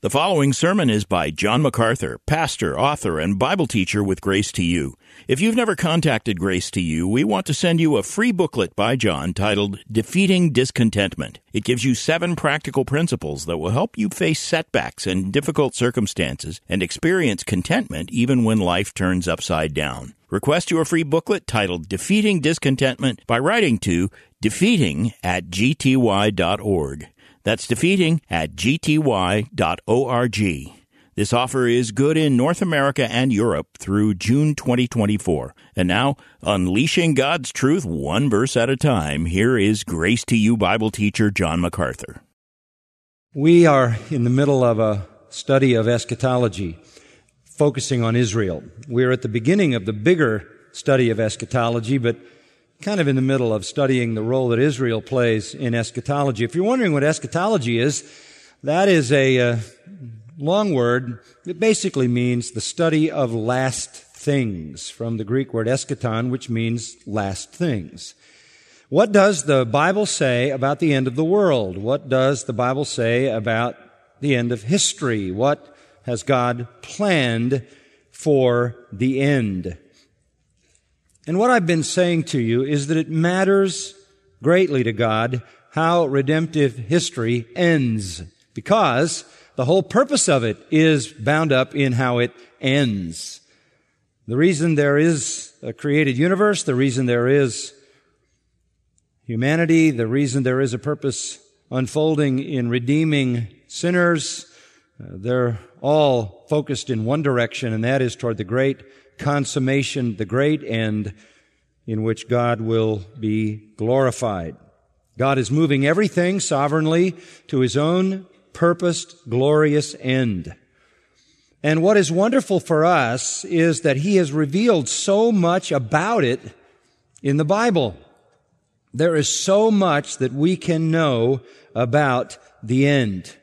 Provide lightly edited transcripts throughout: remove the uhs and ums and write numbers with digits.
The following sermon is by John MacArthur, pastor, author, and Bible teacher with Grace to You. If you've never contacted Grace to You, we want to send you a free booklet by John titled Defeating Discontentment. It gives you 7 practical principles that will help you face setbacks and difficult circumstances and experience contentment even when life turns upside down. Request your free booklet titled Defeating Discontentment by writing to defeating@gty.org. That's defeating@gty.org. This offer is good in North America and Europe through June 2024. And now, unleashing God's truth one verse at a time, here is Grace to You Bible teacher John MacArthur. We are in the middle of a study of eschatology, focusing on Israel. We're at the beginning of the bigger study of eschatology, but kind of in the middle of studying the role that Israel plays in eschatology. If you're wondering what eschatology is, that is a long word. It basically means the study of last things, from the Greek word eschaton, which means last things. What does the Bible say about the end of the world? What does the Bible say about the end of history? What has God planned for the end? And what I've been saying to you is that it matters greatly to God how redemptive history ends, because the whole purpose of it is bound up in how it ends. The reason there is a created universe, the reason there is humanity, the reason there is a purpose unfolding in redeeming sinners, they're all focused in one direction, and that is toward the great consummation, the great end in which God will be glorified. God is moving everything sovereignly to His own purposed, glorious end. And what is wonderful for us is that He has revealed so much about it in the Bible. There is so much that we can know about the end.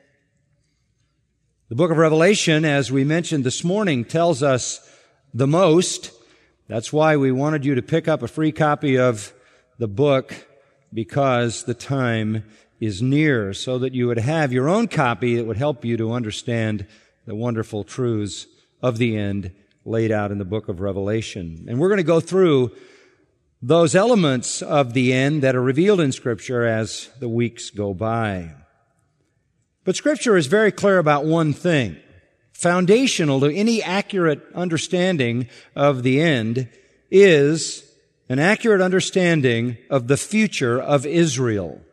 The book of Revelation, as we mentioned this morning, tells us the most. That's why we wanted you to pick up a free copy of the book, because the time is near, so that you would have your own copy that would help you to understand the wonderful truths of the end laid out in the book of Revelation. And we're going to go through those elements of the end that are revealed in Scripture as the weeks go by. But Scripture is very clear about one thing. Foundational to any accurate understanding of the end is an accurate understanding of the future of Israel.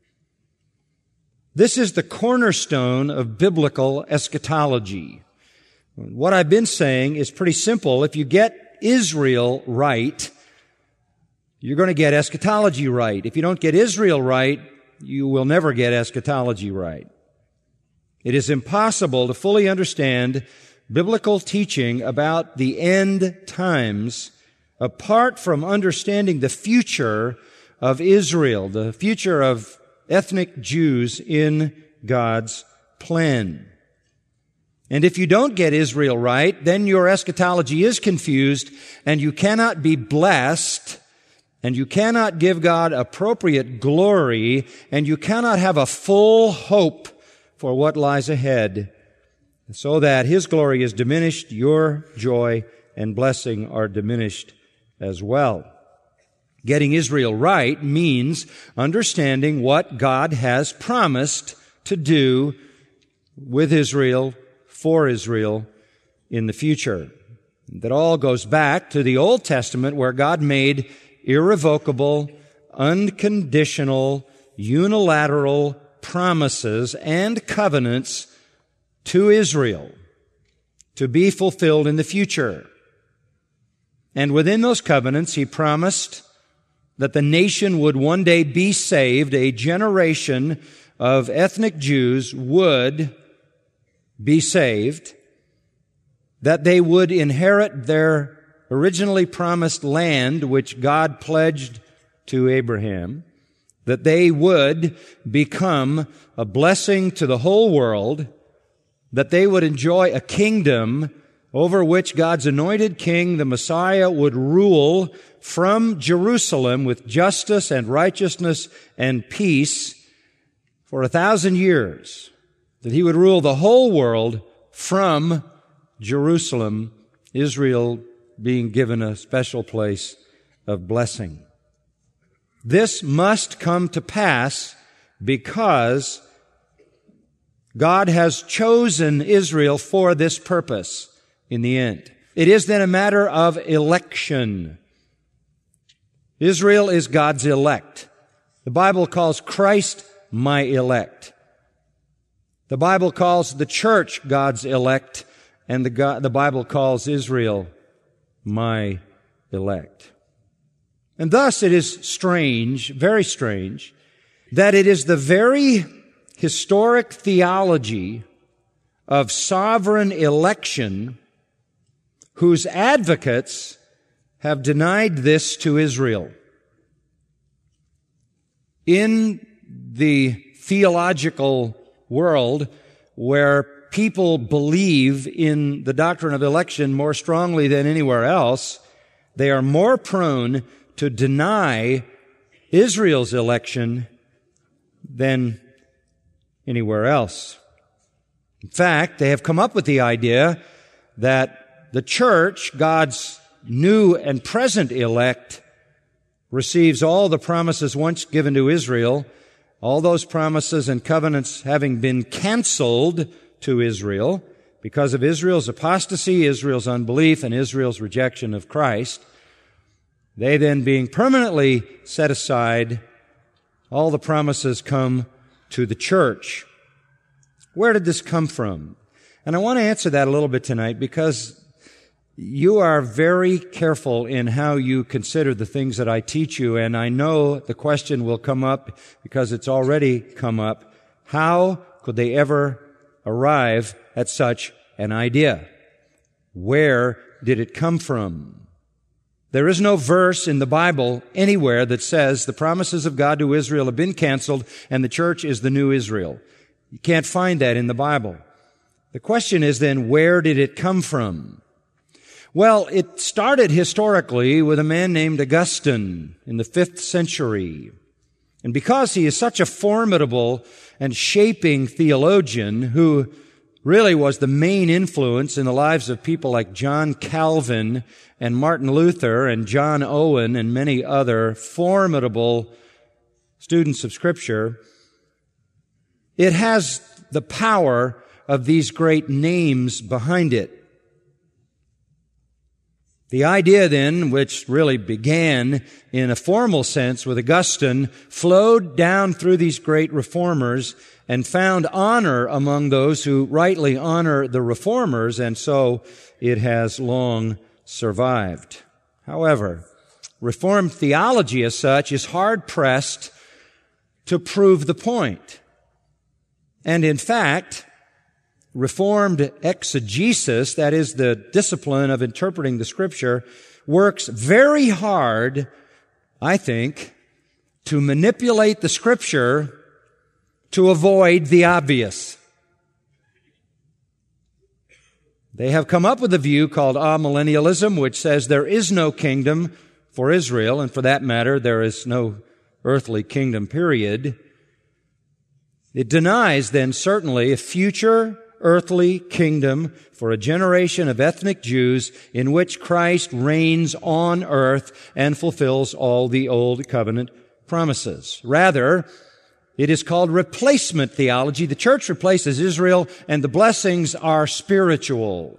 This is the cornerstone of biblical eschatology. What I've been saying is pretty simple. If you get Israel right, you're going to get eschatology right. If you don't get Israel right, you will never get eschatology right. It is impossible to fully understand biblical teaching about the end times apart from understanding the future of Israel, the future of ethnic Jews in God's plan. And if you don't get Israel right, then your eschatology is confused, and you cannot be blessed, and you cannot give God appropriate glory, and you cannot have a full hope for what lies ahead, so that His glory is diminished, your joy and blessing are diminished as well. Getting Israel right means understanding what God has promised to do with Israel, for Israel, in the future. That all goes back to the Old Testament, where God made irrevocable, unconditional, unilateral promises and covenants to Israel to be fulfilled in the future. And within those covenants, He promised that the nation would one day be saved. A generation of ethnic Jews would be saved, that they would inherit their originally promised land, which God pledged to Abraham, that they would become a blessing to the whole world, that they would enjoy a kingdom over which God's anointed king, the Messiah, would rule from Jerusalem with justice and righteousness and peace for 1,000 years. that he would rule the whole world from Jerusalem, Israel being given a special place of blessing. This must come to pass because God has chosen Israel for this purpose in the end. It is then a matter of election. Israel is God's elect. The Bible calls Christ my elect. The Bible calls the church God's elect, and the Bible calls Israel my elect. And thus it is strange, very strange, that it is the very historic theology of sovereign election whose advocates have denied this to Israel. In the theological world where people believe in the doctrine of election more strongly than anywhere else, they are more prone to deny Israel's election than anywhere else. In fact, they have come up with the idea that the church, God's new and present elect, receives all the promises once given to Israel, all those promises and covenants having been canceled to Israel because of Israel's apostasy, Israel's unbelief, and Israel's rejection of Christ. They then being permanently set aside, all the promises come to the church. Where did this come from? And I want to answer that a little bit tonight because you are very careful in how you consider the things that I teach you, and I know the question will come up because it's already come up. How could they ever arrive at such an idea? Where did it come from? There is no verse in the Bible anywhere that says the promises of God to Israel have been canceled and the church is the new Israel. You can't find that in the Bible. The question is then, where did it come from? Well, it started historically with a man named Augustine in the 5th century. And because he is such a formidable and shaping theologian who really was the main influence in the lives of people like John Calvin and Martin Luther and John Owen and many other formidable students of Scripture, it has the power of these great names behind it. The idea then, which really began in a formal sense with Augustine, flowed down through these great reformers and found honor among those who rightly honor the reformers, and so it has long survived. However, Reformed theology as such is hard-pressed to prove the point. And in fact, Reformed exegesis, that is the discipline of interpreting the Scripture, works very hard, I think, to manipulate the Scripture to avoid the obvious. They have come up with a view called amillennialism, which says there is no kingdom for Israel, and for that matter, there is no earthly kingdom, period. It denies then certainly a future earthly kingdom for a generation of ethnic Jews in which Christ reigns on earth and fulfills all the old covenant promises. Rather, it is called replacement theology. The church replaces Israel and the blessings are spiritual.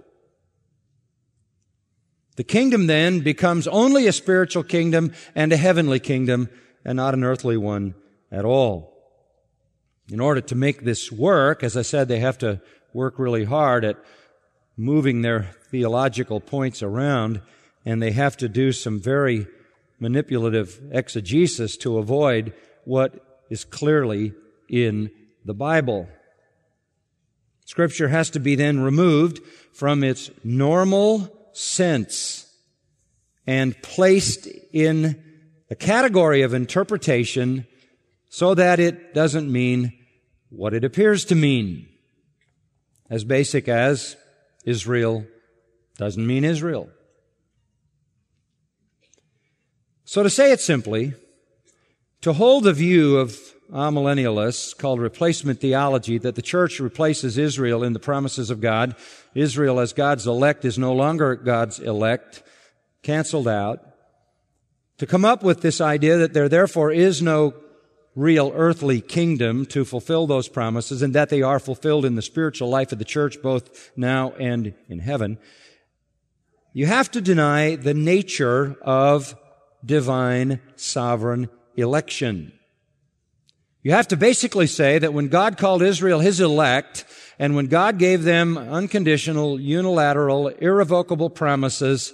The kingdom then becomes only a spiritual kingdom and a heavenly kingdom and not an earthly one at all. In order to make this work, as I said, they have to work really hard at moving their theological points around, and they have to do some very manipulative exegesis to avoid what is clearly in the Bible. Scripture has to be then removed from its normal sense and placed in a category of interpretation so that it doesn't mean what it appears to mean. As basic as Israel doesn't mean Israel. So to say it simply, to hold the view of amillennialists called replacement theology, that the church replaces Israel in the promises of God. Israel as God's elect is no longer God's elect, canceled out. To come up with this idea that there therefore is no real earthly kingdom to fulfill those promises, and that they are fulfilled in the spiritual life of the church both now and in heaven, you have to deny the nature of divine sovereign election. You have to basically say that when God called Israel His elect, and when God gave them unconditional, unilateral, irrevocable promises,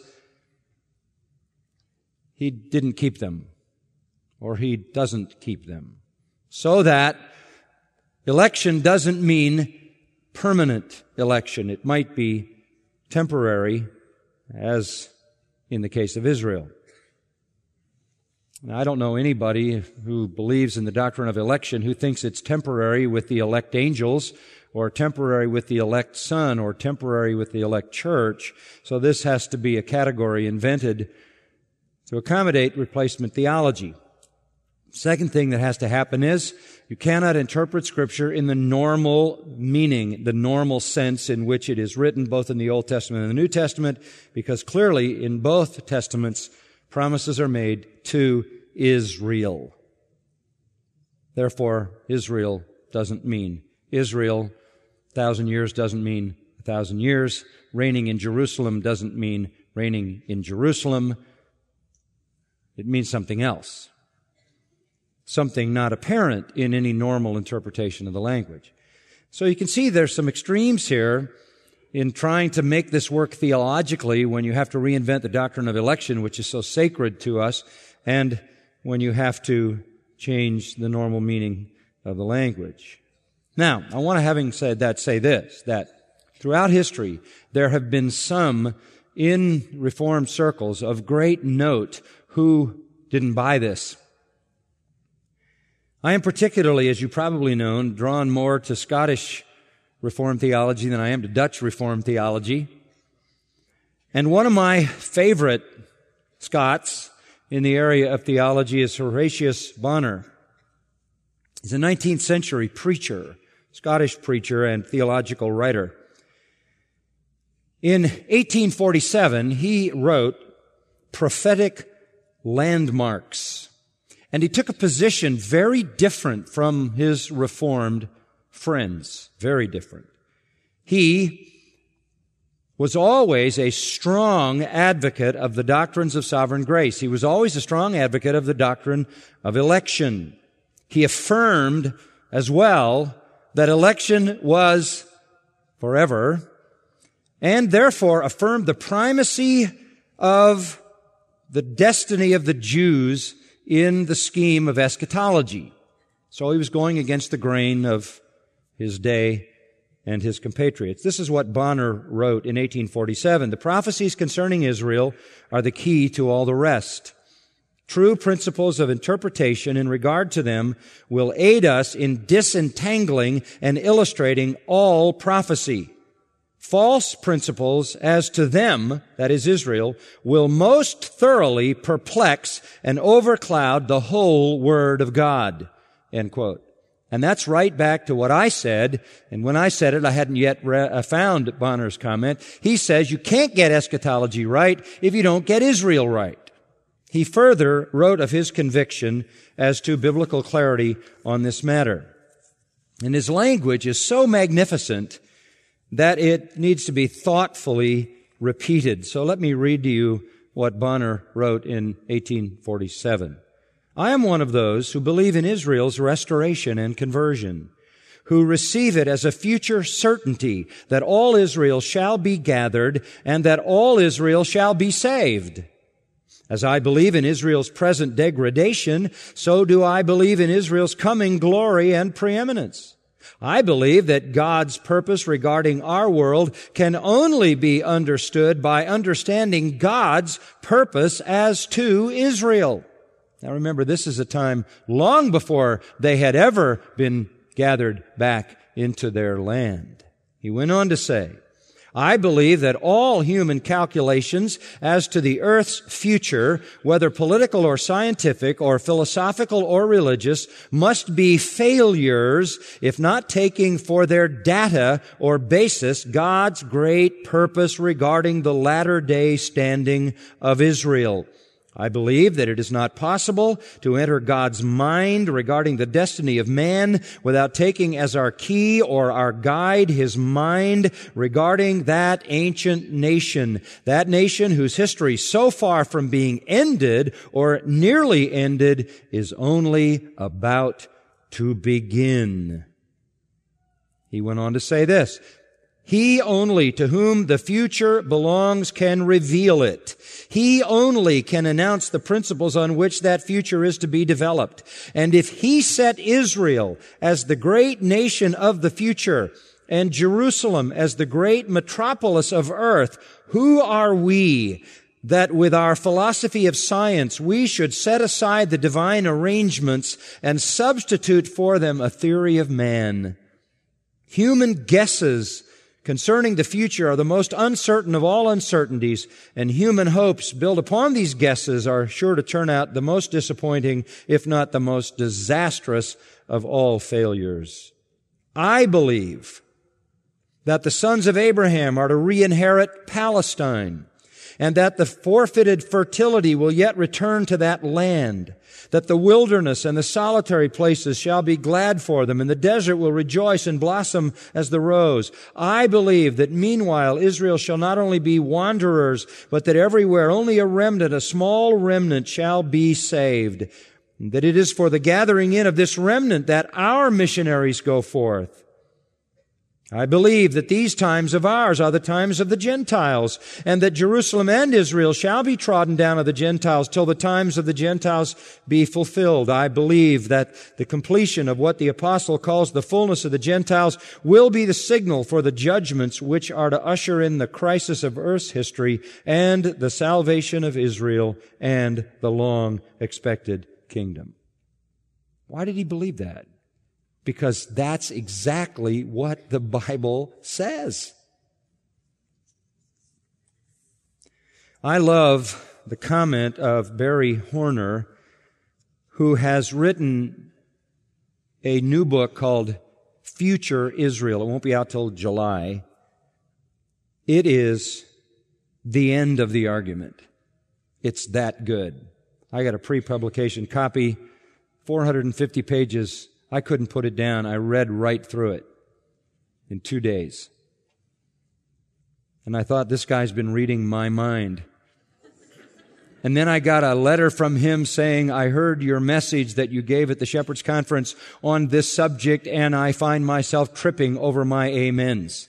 He didn't keep them, or He doesn't keep them. So that election doesn't mean permanent election. It might be temporary, as in the case of Israel. Now, I don't know anybody who believes in the doctrine of election who thinks it's temporary with the elect angels, or temporary with the elect Son, or temporary with the elect church. So this has to be a category invented to accommodate replacement theology. Second thing that has to happen is you cannot interpret Scripture in the normal meaning, the normal sense in which it is written, both in the Old Testament and the New Testament, because clearly in both Testaments, promises are made to Israel. Therefore, Israel doesn't mean Israel. 1,000 years doesn't mean 1,000 years. Reigning in Jerusalem doesn't mean reigning in Jerusalem. It means something else. Something not apparent in any normal interpretation of the language. So you can see there's some extremes here in trying to make this work theologically when you have to reinvent the doctrine of election, which is so sacred to us, and when you have to change the normal meaning of the language. Now, I want to, having said that, say this, that throughout history, there have been some in Reformed circles of great note who didn't buy this. I am particularly, as you probably know, drawn more to Scottish Reformed theology than I am to Dutch Reformed theology. And one of my favorite Scots in the area of theology is Horatius Bonar. He's a 19th century preacher, Scottish preacher and theological writer. In 1847, he wrote Prophetic Landmarks. And he took a position very different from his Reformed friends. Very different. He was always a strong advocate of the doctrines of sovereign grace. He was always a strong advocate of the doctrine of election. He affirmed as well that election was forever, and therefore affirmed the primacy of the destiny of the Jews in the scheme of eschatology. So he was going against the grain of his day and his compatriots. This is what Bonar wrote in 1847. The prophecies concerning Israel are the key to all the rest. True principles of interpretation in regard to them will aid us in disentangling and illustrating all prophecy. False principles as to them, that is Israel, will most thoroughly perplex and overcloud the whole Word of God. End quote. And that's right back to what I said, and when I said it, I hadn't yet found Bonar's comment. He says you can't get eschatology right if you don't get Israel right. He further wrote of his conviction as to biblical clarity on this matter. And his language is so magnificent that it needs to be thoughtfully repeated. So let me read to you what Bonar wrote in 1847. I am one of those who believe in Israel's restoration and conversion, who receive it as a future certainty that all Israel shall be gathered and that all Israel shall be saved. As I believe in Israel's present degradation, so do I believe in Israel's coming glory and preeminence. I believe that God's purpose regarding our world can only be understood by understanding God's purpose as to Israel. Now remember, this is a time long before they had ever been gathered back into their land. He went on to say, I believe that all human calculations as to the earth's future, whether political or scientific or philosophical or religious, must be failures if not taking for their data or basis God's great purpose regarding the latter-day standing of Israel. I believe that it is not possible to enter God's mind regarding the destiny of man without taking as our key or our guide His mind regarding that ancient nation, that nation whose history so far from being ended or nearly ended is only about to begin. He went on to say this, He only to whom the future belongs can reveal it. He only can announce the principles on which that future is to be developed. And if He set Israel as the great nation of the future and Jerusalem as the great metropolis of earth, who are we that with our philosophy of science we should set aside the divine arrangements and substitute for them a theory of man? Human guesses concerning the future are the most uncertain of all uncertainties, and human hopes built upon these guesses are sure to turn out the most disappointing, if not the most disastrous of all failures. I believe that the sons of Abraham are to re-inherit Palestine, and that the forfeited fertility will yet return to that land, that the wilderness and the solitary places shall be glad for them, and the desert will rejoice and blossom as the rose. I believe that meanwhile Israel shall not only be wanderers, but that everywhere only a remnant, a small remnant, shall be saved. And that it is for the gathering in of this remnant that our missionaries go forth. I believe that these times of ours are the times of the Gentiles, and that Jerusalem and Israel shall be trodden down of the Gentiles till the times of the Gentiles be fulfilled. I believe that the completion of what the apostle calls the fullness of the Gentiles will be the signal for the judgments which are to usher in the crisis of earth's history and the salvation of Israel and the long-expected kingdom. Why did he believe that? Because that's exactly what the Bible says. I love the comment of Barry Horner, who has written a new book called Future Israel. It won't be out till July. It is the end of the argument. It's that good. I got a pre-publication copy, 450 pages. I couldn't put it down. I read right through it in 2 days. And I thought, this guy's been reading my mind. And then I got a letter from him saying, I heard your message that you gave at the Shepherd's Conference on this subject, and I find myself tripping over my amens.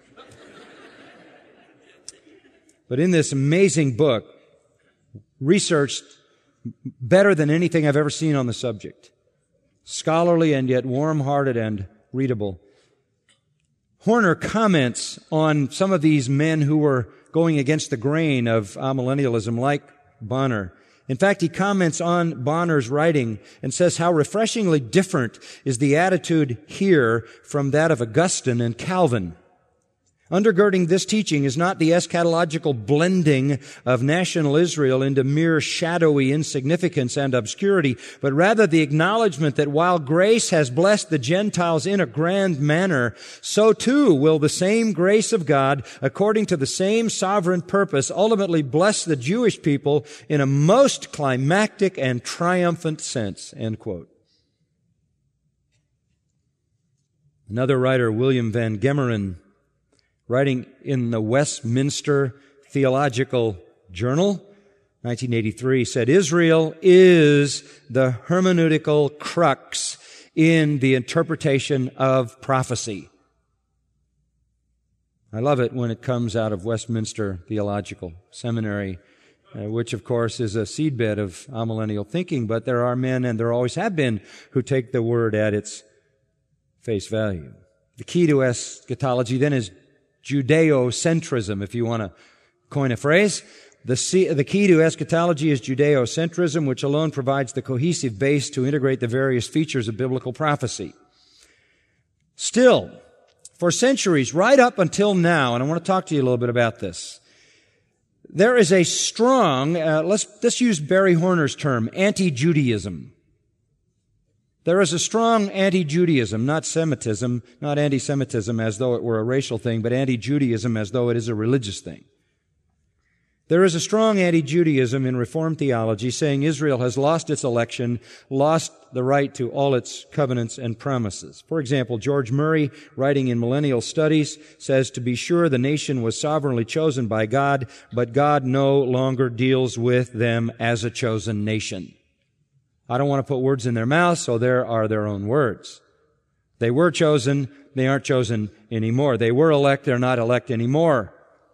But in this amazing book, researched better than anything I've ever seen on the subject, scholarly and yet warm-hearted and readable, Horner comments on some of these men who were going against the grain of amillennialism, like Bonner. In fact, he comments on Bonner's writing and says how refreshingly different is the attitude here from that of Augustine and Calvin. Undergirding this teaching is not the eschatological blending of national Israel into mere shadowy insignificance and obscurity, but rather the acknowledgement that while grace has blessed the Gentiles in a grand manner, so too will the same grace of God, according to the same sovereign purpose, ultimately bless the Jewish people in a most climactic and triumphant sense. End quote. Another writer, William Van Gemeren, writing in the Westminster Theological Journal, 1983, said, Israel is the hermeneutical crux in the interpretation of prophecy. I love it when it comes out of Westminster Theological Seminary, which, of course, is a seedbed of amillennial thinking, but there are men, and there always have been, who take the word at its face value. The key to eschatology, then, is Judeo-centrism, if you want to coin a phrase. The key to eschatology is Judeo-centrism, which alone provides the cohesive base to integrate the various features of biblical prophecy. Still, For centuries, right up until now, and I want to talk to you a little bit about this, there is a strong, let's use Barry Horner's term, anti-Judaism. There is a strong anti-Judaism, not Semitism, not anti-Semitism as though it were a racial thing, but anti-Judaism as though it is a religious thing. There is a strong anti-Judaism in Reformed theology saying Israel has lost its election, lost the right to all its covenants and promises. For example, George Murray, writing in Millennial Studies, says, to be sure the nation was sovereignly chosen by God, but God no longer deals with them as a chosen nation. I don't want to put words in their mouths, so there are their own words. They were chosen, they aren't chosen anymore. They were elect, they're not elect anymore.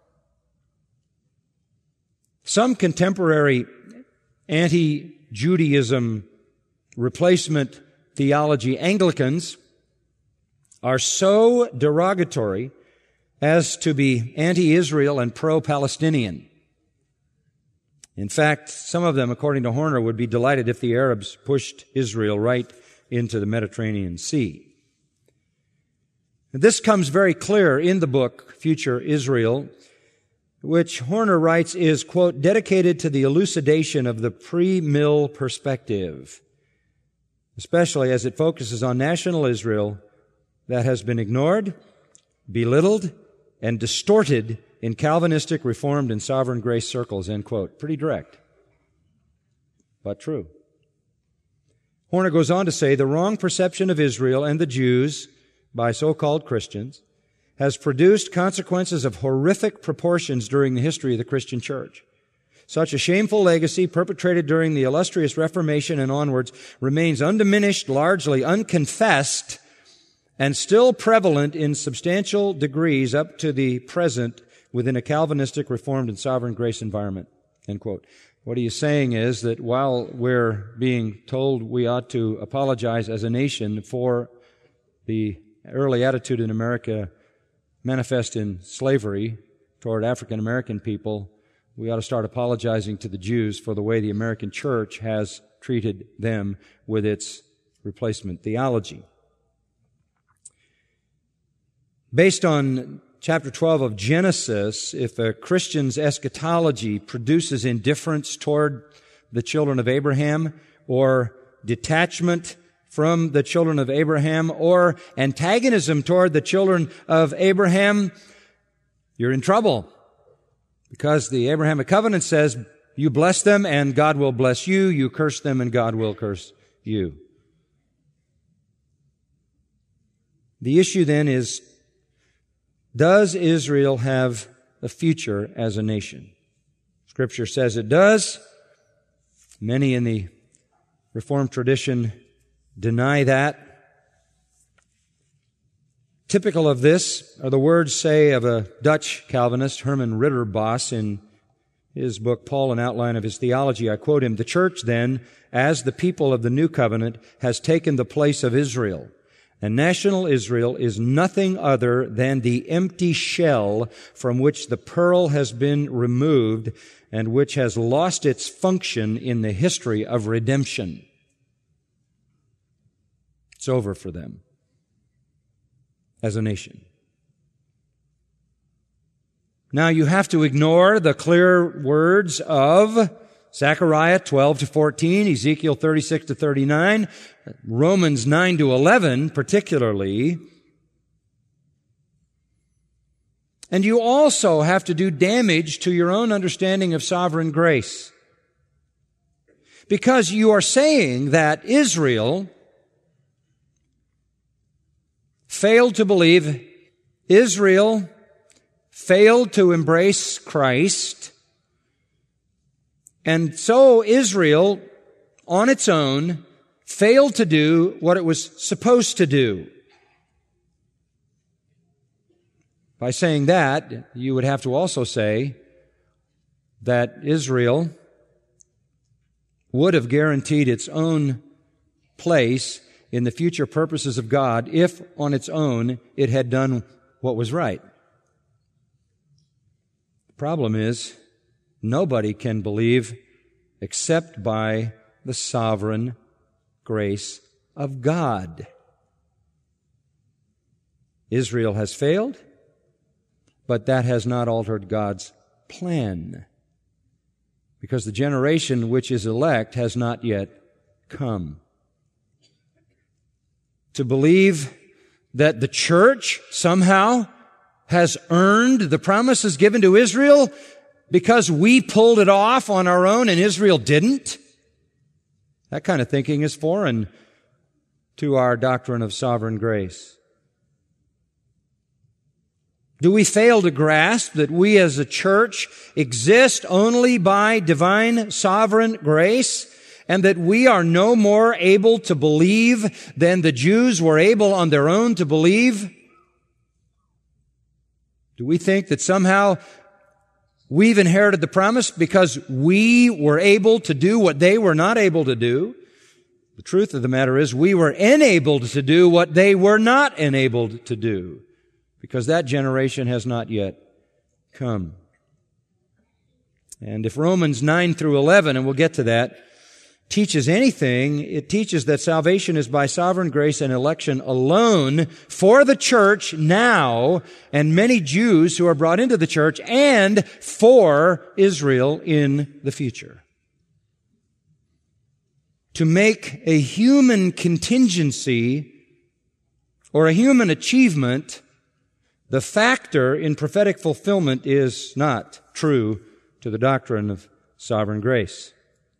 Some contemporary anti-Judaism replacement theology Anglicans are so derogatory as to be anti-Israel and pro-Palestinian. In fact, some of them, according to Horner, would be delighted if the Arabs pushed Israel right into the Mediterranean Sea. This comes very clear in the book, Future Israel, which Horner writes is, quote, dedicated to the elucidation of the pre-mill perspective, especially as it focuses on national Israel that has been ignored, belittled, and distorted in Calvinistic, Reformed, and sovereign grace circles, end quote. Pretty direct, but true. Horner goes on to say, the wrong perception of Israel and the Jews by so-called Christians has produced consequences of horrific proportions during the history of the Christian church. Such a shameful legacy perpetrated during the illustrious Reformation and onwards remains undiminished, largely unconfessed, and still prevalent in substantial degrees up to the present within a Calvinistic, Reformed, and sovereign grace environment. End quote. What he is saying is that while we're being told we ought to apologize as a nation for the early attitude in America manifest in slavery toward African American people, we ought to start apologizing to the Jews for the way the American church has treated them with its replacement theology. Based on chapter 12 of Genesis, if a Christian's eschatology produces indifference toward the children of Abraham, or detachment from the children of Abraham, or antagonism toward the children of Abraham, you're in trouble. Because the Abrahamic covenant says, you bless them and God will bless you. You curse them and God will curse you. The issue then is, does Israel have a future as a nation? Scripture says it does. Many in the Reformed tradition deny that. Typical of this are the words, say, of a Dutch Calvinist, Herman Ridderbos, in his book, Paul, an Outline of His Theology. I quote him, the church, then, as the people of the new covenant, has taken the place of Israel. And national Israel is nothing other than the empty shell from which the pearl has been removed and which has lost its function in the history of redemption. It's over for them as a nation. Now you have to ignore the clear words of Zechariah 12-14, Ezekiel 36-39, Romans 9-11 particularly. And you also have to do damage to your own understanding of sovereign grace. Because you are saying that Israel failed to believe, Israel failed to embrace Christ, and so Israel, on its own, failed to do what it was supposed to do. By saying that, you would have to also say that Israel would have guaranteed its own place in the future purposes of God if, on its own, it had done what was right. The problem is, nobody can believe except by the sovereign grace of God. Israel has failed, but that has not altered God's plan, because the generation which is elect has not yet come. To believe that the church somehow has earned the promises given to Israel because we pulled it off on our own and Israel didn't, that kind of thinking is foreign to our doctrine of sovereign grace. Do we fail to grasp that we as a church exist only by divine sovereign grace, and that we are no more able to believe than the Jews were able on their own to believe? Do we think that somehow we've inherited the promise because we were able to do what they were not able to do? The truth of the matter is we were enabled to do what they were not enabled to do, because that generation has not yet come. And if Romans 9 through 11, and we'll get to that, teaches anything, it teaches that salvation is by sovereign grace and election alone for the church now, and many Jews who are brought into the church, and for Israel in the future. To make a human contingency or a human achievement the factor in prophetic fulfillment is not true to the doctrine of sovereign grace.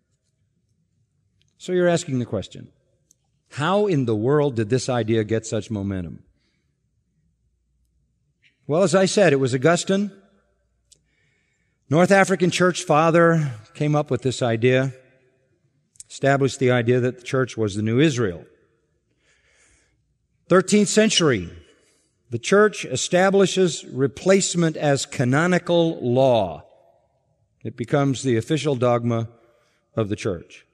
So you're asking the question, how in the world did this idea get such momentum? Well, as I said, it was Augustine, North African church father, came up with this idea, established the idea that the church was the new Israel. 13th century, the church establishes replacement as canonical law. It becomes the official dogma of the church.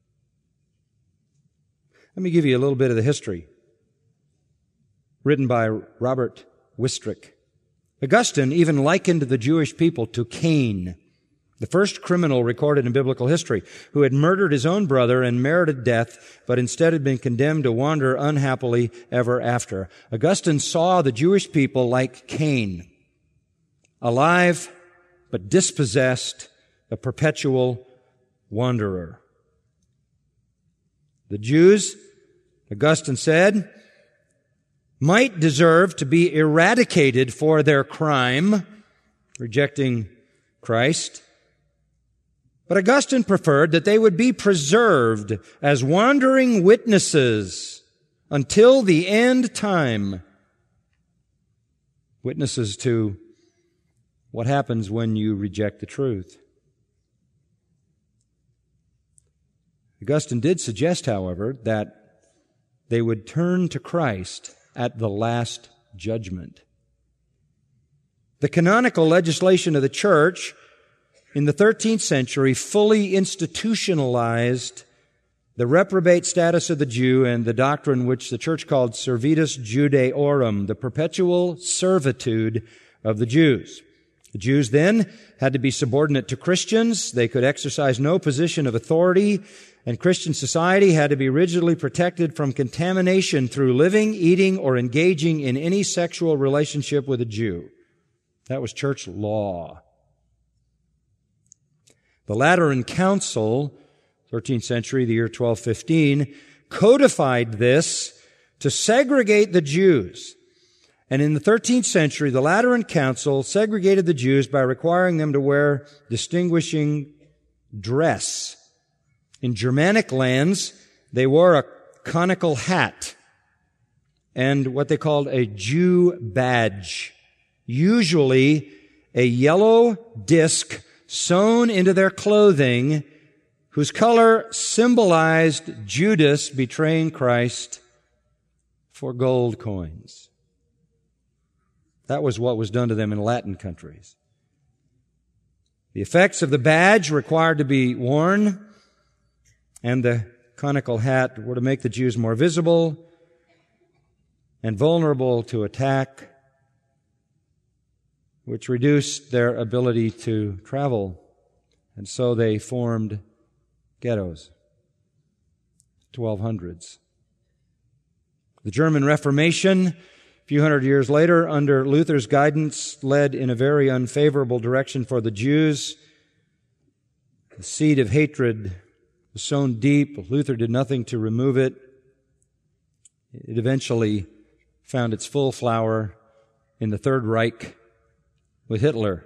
Let me give you a little bit of the history, written by Robert Wistrick. Augustine even likened the Jewish people to Cain, the first criminal recorded in biblical history, who had murdered his own brother and merited death, but instead had been condemned to wander unhappily ever after. Augustine saw the Jewish people like Cain, alive but dispossessed, a perpetual wanderer. The Jews, Augustine said, might deserve to be eradicated for their crime, rejecting Christ. But Augustine preferred that they would be preserved as wandering witnesses until the end time. Witnesses to what happens when you reject the truth. Augustine did suggest, however, that they would turn to Christ at the last judgment. The canonical legislation of the church in the 13th century fully institutionalized the reprobate status of the Jew and the doctrine which the church called Servetus Judaeorum, the perpetual servitude of the Jews. The Jews then had to be subordinate to Christians. They could exercise no position of authority, and Christian society had to be rigidly protected from contamination through living, eating, or engaging in any sexual relationship with a Jew. That was church law. The Lateran Council, 13th century, the year 1215, codified this to segregate the Jews. And in the 13th century, the Lateran Council segregated the Jews by requiring them to wear distinguishing dress. In Germanic lands, they wore a conical hat and what they called a Jew badge, usually a yellow disc sewn into their clothing whose color symbolized Judas betraying Christ for gold coins. That was what was done to them in Latin countries. The effects of the badge required to be worn, and the conical hat were to make the Jews more visible and vulnerable to attack, which reduced their ability to travel. And so they formed ghettos, 1200s. The German Reformation few hundred years later, under Luther's guidance, led in a very unfavorable direction for the Jews. The seed of hatred was sown deep. Luther did nothing to remove it. It eventually found its full flower in the Third Reich with Hitler.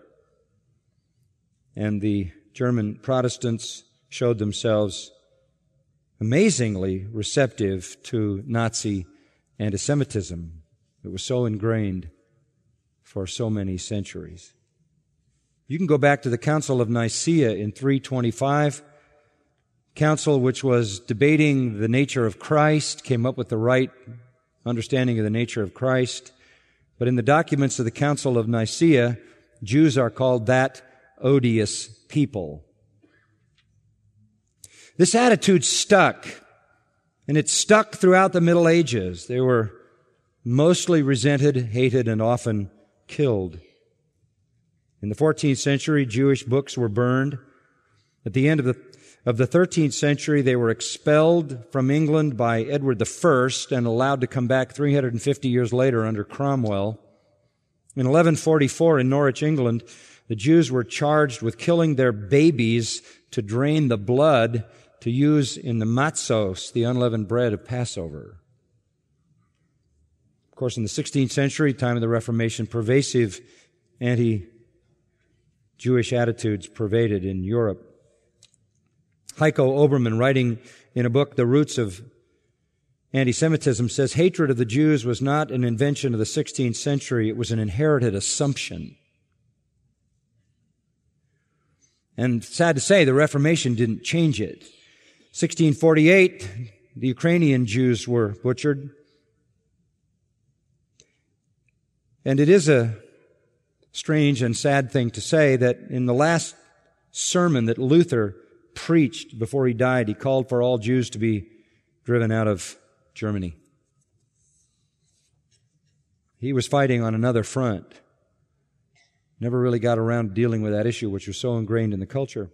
And the German Protestants showed themselves amazingly receptive to Nazi anti-Semitism. It was so ingrained for so many centuries. You can go back to the Council of Nicaea in 325, council which was debating the nature of Christ, came up with the right understanding of the nature of Christ. But in the documents of the Council of Nicaea, Jews are called that odious people. This attitude stuck, and it stuck throughout the Middle Ages. They were mostly resented, hated, and often killed. In the 14th century, Jewish books were burned. At the end of the 13th century, they were expelled from England by Edward I and allowed to come back 350 years later under Cromwell. In 1144 in Norwich, England, the Jews were charged with killing their babies to drain the blood to use in the matzos, the unleavened bread of Passover. Of course, in the 16th century, time of the Reformation, pervasive anti-Jewish attitudes pervaded in Europe. Heiko Oberman, writing in a book, The Roots of Anti-Semitism, says hatred of the Jews was not an invention of the 16th century, it was an inherited assumption. And sad to say, the Reformation didn't change it. 1648, the Ukrainian Jews were butchered. And it is a strange and sad thing to say that in the last sermon that Luther preached before he died, he called for all Jews to be driven out of Germany. He was fighting on another front. Never really got around to dealing with that issue, which was so ingrained in the culture.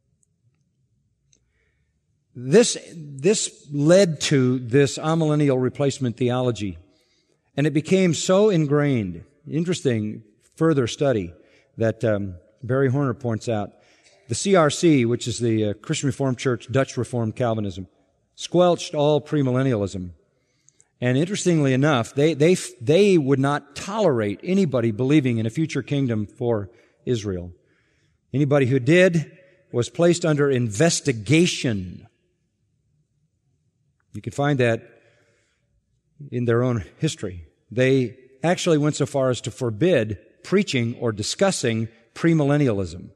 This led to this amillennial replacement theology, and it became so ingrained. Interesting further study that Barry Horner points out. The CRC, which is the Christian Reformed Church, Dutch Reformed Calvinism, squelched all premillennialism. And interestingly enough, they would not tolerate anybody believing in a future kingdom for Israel. Anybody who did was placed under investigation. You can find that in their own history. They actually went so far as to forbid preaching or discussing premillennialism.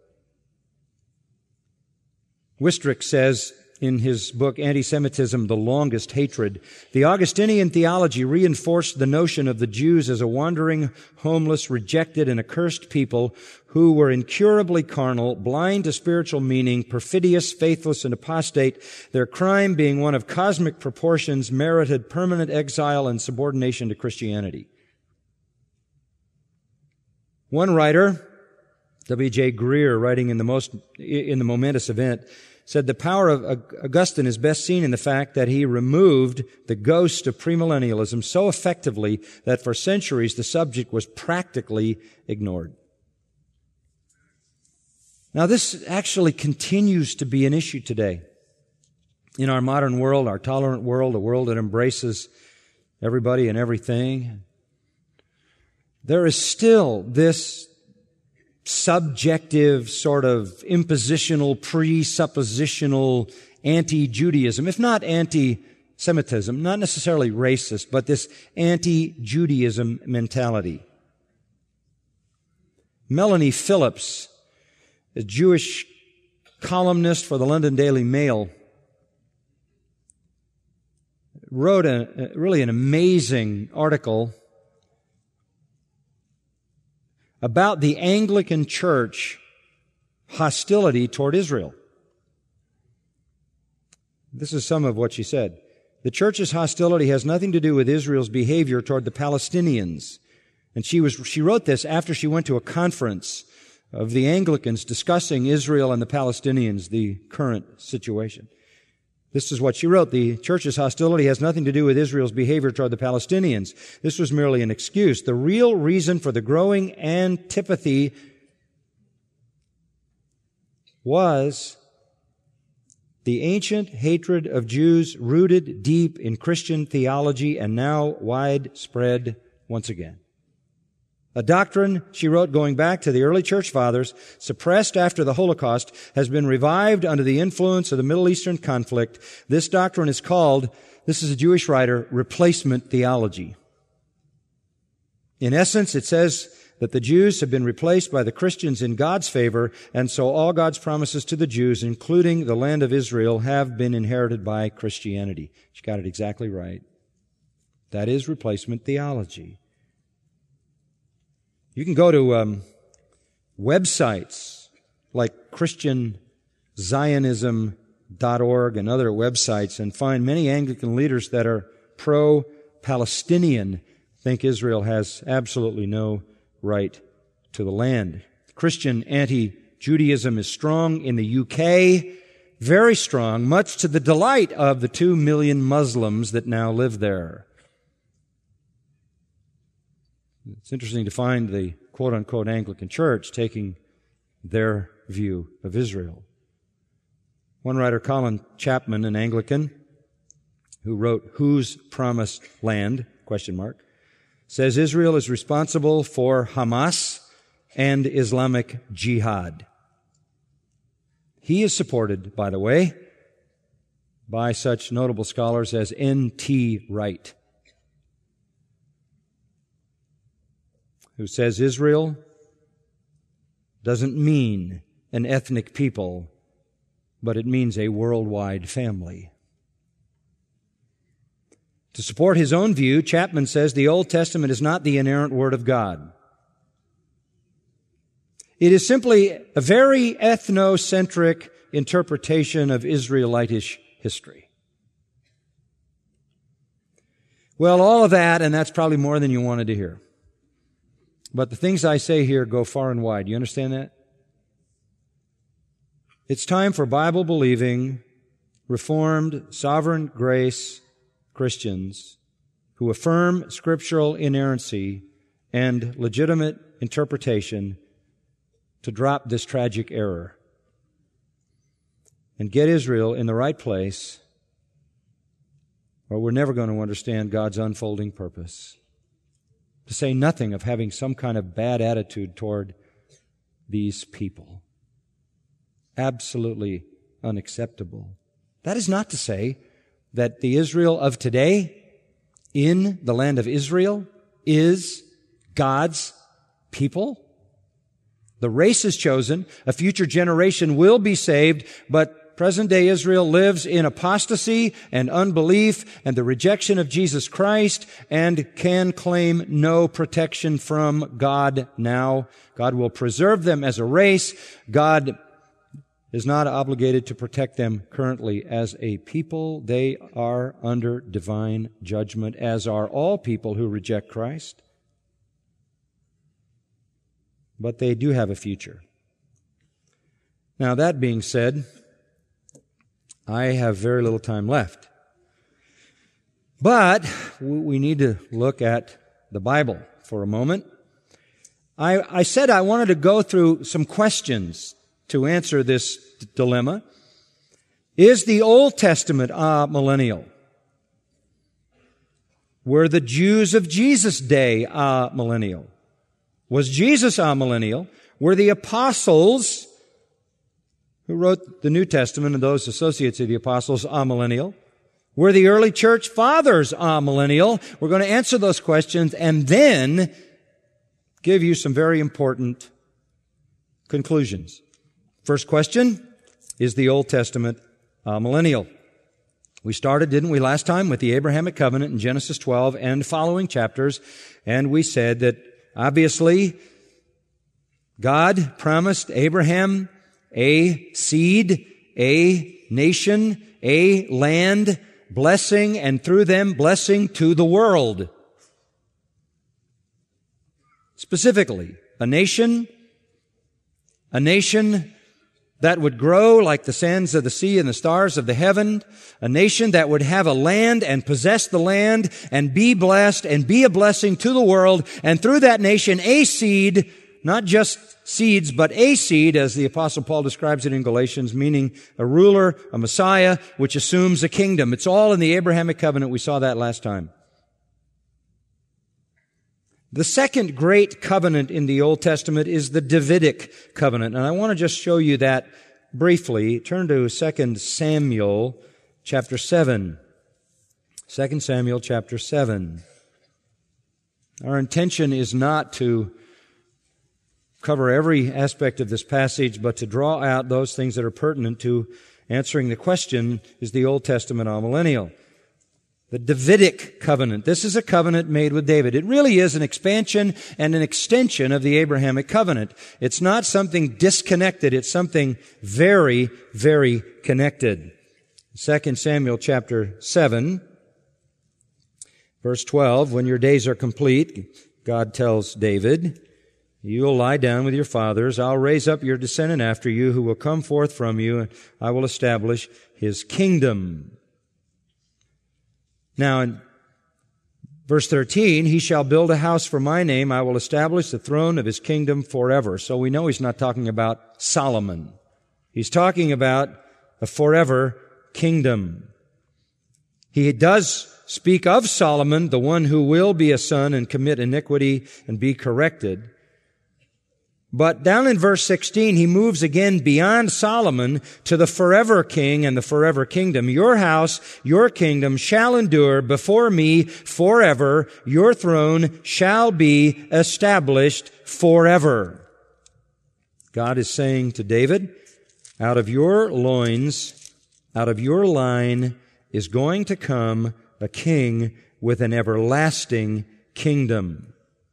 Wistrick says in his book, Anti-Semitism, The Longest Hatred, the Augustinian theology reinforced the notion of the Jews as a wandering, homeless, rejected, and accursed people who were incurably carnal, blind to spiritual meaning, perfidious, faithless, and apostate. Their crime, being one of cosmic proportions, merited permanent exile and subordination to Christianity. One writer, W.J. Greer, writing in the momentous event, said the power of Augustine is best seen in the fact that he removed the ghost of premillennialism so effectively that for centuries the subject was practically ignored. Now, this actually continues to be an issue today. In our modern world, our tolerant world, a world that embraces everybody and everything, there is still this subjective sort of impositional, presuppositional anti-Judaism, if not anti-Semitism, not necessarily racist, but this anti-Judaism mentality. Melanie Phillips, a Jewish columnist for the London Daily Mail, wrote really an amazing article about the Anglican Church hostility toward Israel. This is some of what she said. The church's hostility has nothing to do with Israel's behavior toward the Palestinians. And she wrote this after she went to a conference of the Anglicans discussing Israel and the Palestinians, the current situation. This is what she wrote. The church's hostility has nothing to do with Israel's behavior toward the Palestinians. This was merely an excuse. The real reason for the growing antipathy was the ancient hatred of Jews rooted deep in Christian theology and now widespread once again. A doctrine, she wrote, going back to the early church fathers, suppressed after the Holocaust, has been revived under the influence of the Middle Eastern conflict. This doctrine is called, this is a Jewish writer, replacement theology. In essence, it says that the Jews have been replaced by the Christians in God's favor, and so all God's promises to the Jews, including the land of Israel, have been inherited by Christianity. She got it exactly right. That is replacement theology. You can go to websites like ChristianZionism.org and other websites and find many Anglican leaders that are pro-Palestinian, think Israel has absolutely no right to the land. Christian anti-Judaism is strong in the UK, very strong, much to the delight of the 2 million Muslims that now live there. It's interesting to find the quote-unquote Anglican Church taking their view of Israel. One writer, Colin Chapman, an Anglican, who wrote Whose Promised Land, ? Says Israel is responsible for Hamas and Islamic Jihad. He is supported, by the way, by such notable scholars as N.T. Wright, who says Israel doesn't mean an ethnic people, but it means a worldwide family. To support his own view, Chapman says the Old Testament is not the inerrant Word of God. It is simply a very ethnocentric interpretation of Israelitish history. Well, all of that, and that's probably more than you wanted to hear. But the things I say here go far and wide. You understand that? It's time for Bible-believing, Reformed, sovereign grace Christians who affirm scriptural inerrancy and legitimate interpretation to drop this tragic error and get Israel in the right place, or we're never going to understand God's unfolding purpose. To say nothing of having some kind of bad attitude toward these people. Absolutely unacceptable. That is not to say that the Israel of today, in the land of Israel, is God's people. The race is chosen. A future generation will be saved, but present-day Israel lives in apostasy and unbelief and the rejection of Jesus Christ and can claim no protection from God now. God will preserve them as a race. God is not obligated to protect them currently as a people. They are under divine judgment, as are all people who reject Christ. But they do have a future. Now, that being said, I have very little time left. But we need to look at the Bible for a moment. I said I wanted to go through some questions to answer this dilemma. Is the Old Testament amillennial? Were the Jews of Jesus' day amillennial? Was Jesus amillennial? Were the apostles who wrote the New Testament and those associates of the apostles amillennial? Were the early church fathers amillennial? We're going to answer those questions and then give you some very important conclusions. First question, is the Old Testament amillennial? We started, didn't we, last time with the Abrahamic covenant in Genesis 12 and following chapters, and we said that obviously God promised Abraham a seed, a nation, a land, blessing, and through them blessing to the world. Specifically, a nation that would grow like the sands of the sea and the stars of the heaven, a nation that would have a land and possess the land and be blessed and be a blessing to the world, and through that nation a seed, not just seeds, but a seed, as the Apostle Paul describes it in Galatians, meaning a ruler, a Messiah, which assumes a kingdom. It's all in the Abrahamic covenant. We saw that last time. The second great covenant in the Old Testament is the Davidic covenant. And I want to just show you that briefly. Turn to 2 Samuel chapter 7. 2 Samuel chapter 7. Our intention is not to cover every aspect of this passage, but to draw out those things that are pertinent to answering the question, is the Old Testament amillennial? The Davidic covenant. This is a covenant made with David. It really is an expansion and an extension of the Abrahamic covenant. It's not something disconnected. It's something very, very connected. 2 Samuel chapter 7, verse 12, when your days are complete, God tells David, you will lie down with your fathers. I'll raise up your descendant after you who will come forth from you, and I will establish his kingdom. Now, in verse 13, he shall build a house for my name. I will establish the throne of his kingdom forever. So we know he's not talking about Solomon. He's talking about a forever kingdom. He does speak of Solomon, the one who will be a son and commit iniquity and be corrected. But down in verse 16, he moves again beyond Solomon to the forever king and the forever kingdom. Your house, your kingdom shall endure before me forever. Your throne shall be established forever. God is saying to David, out of your loins, out of your line is going to come a king with an everlasting kingdom.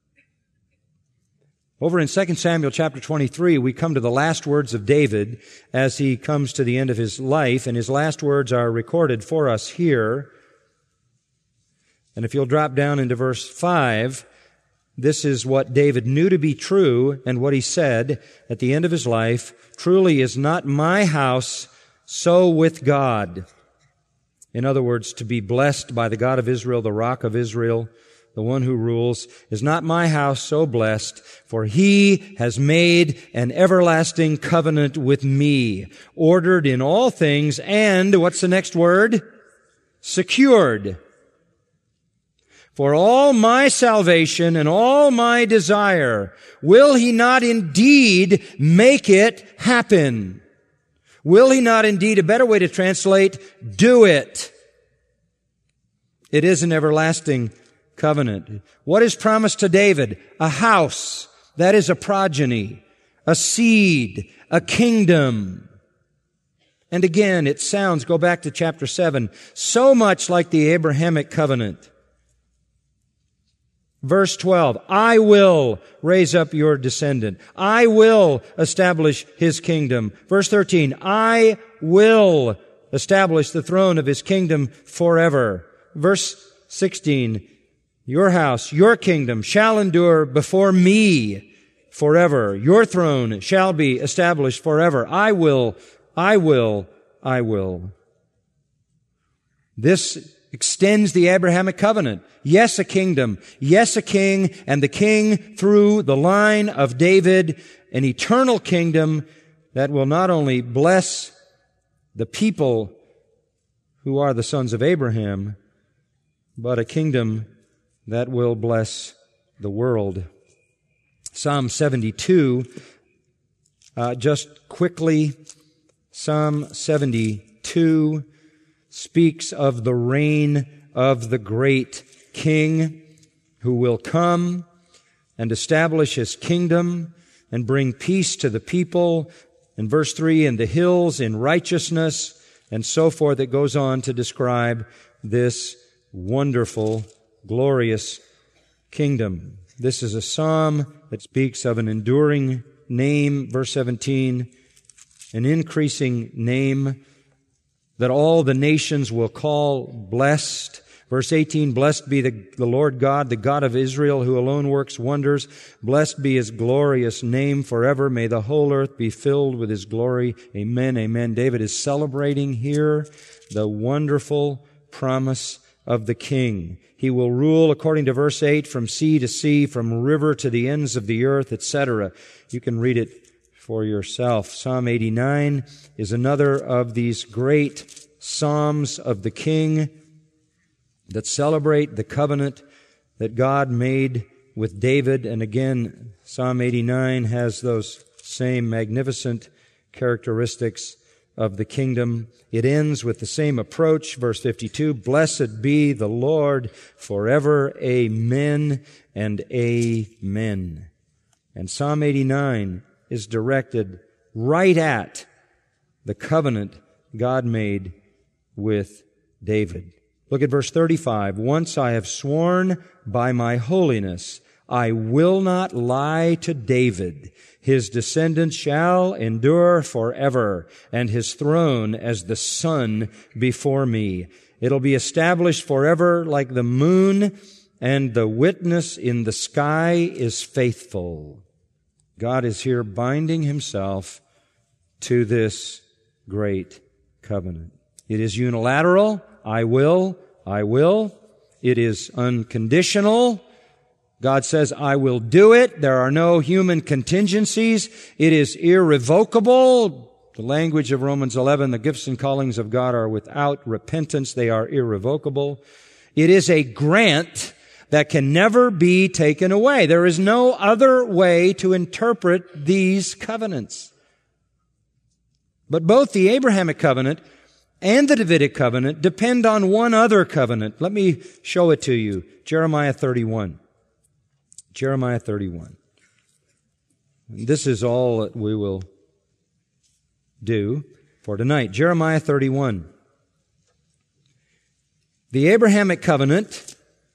Over in 2 Samuel chapter 23, we come to the last words of David as he comes to the end of his life, and his last words are recorded for us here. And if you'll drop down into verse 5, this is what David knew to be true and what he said at the end of his life. Truly is not my house so with God. In other words, to be blessed by the God of Israel, the Rock of Israel, the one who rules, is not my house so blessed, for he has made an everlasting covenant with me, ordered in all things, and, what's the next word? Secured. For all my salvation and all my desire, will he not indeed make it happen? Will he not indeed, a better way to translate, do it? It is an everlasting covenant. What is promised to David? A house, that is a progeny, a seed, a kingdom. And again, it sounds, go back to chapter 7, so much like the Abrahamic covenant. Verse 12, I will raise up your descendant. I will establish his kingdom. Verse 13, I will establish the throne of his kingdom forever. Verse 16, your house, your kingdom shall endure before me forever. Your throne shall be established forever. I will. This extends the Abrahamic covenant. Yes, a kingdom. Yes, a king, and the king through the line of David, an eternal kingdom that will not only bless the people who are the sons of Abraham, but a kingdom that will bless the world. Psalm 72, just quickly, Psalm 72 speaks of the reign of the great King who will come and establish his kingdom and bring peace to the people. In verse 3, in the hills, in righteousness, and so forth. It goes on to describe this wonderful, glorious kingdom. This is a psalm that speaks of an enduring name, verse 17, an increasing name that all the nations will call blessed. Verse 18, blessed be the Lord God, the God of Israel, who alone works wonders. Blessed be His glorious name forever. May the whole earth be filled with His glory. Amen, amen. David is celebrating here the wonderful promise of the King. He will rule, according to verse 8, from sea to sea, from river to the ends of the earth, etc. You can read it for yourself. Psalm 89 is another of these great psalms of the King that celebrate the covenant that God made with David. And again, Psalm 89 has those same magnificent characteristics of the kingdom. It ends with the same approach. Verse 52, blessed be the Lord forever. Amen and amen. And Psalm 89 is directed right at the covenant God made with David. Look at verse 35. Once I have sworn by my holiness, I will not lie to David. His descendants shall endure forever, and his throne as the sun before me. It'll be established forever like the moon, and the witness in the sky is faithful. God is here binding Himself to this great covenant. It is unilateral. I will. It is unconditional. God says, I will do it. There are no human contingencies. It is irrevocable. The language of Romans 11, the gifts and callings of God are without repentance. They are irrevocable. It is a grant that can never be taken away. There is no other way to interpret these covenants. But both the Abrahamic covenant and the Davidic covenant depend on one other covenant. Let me show it to you. Jeremiah 31. Jeremiah 31. This is all that we will do for tonight. Jeremiah 31. The Abrahamic covenant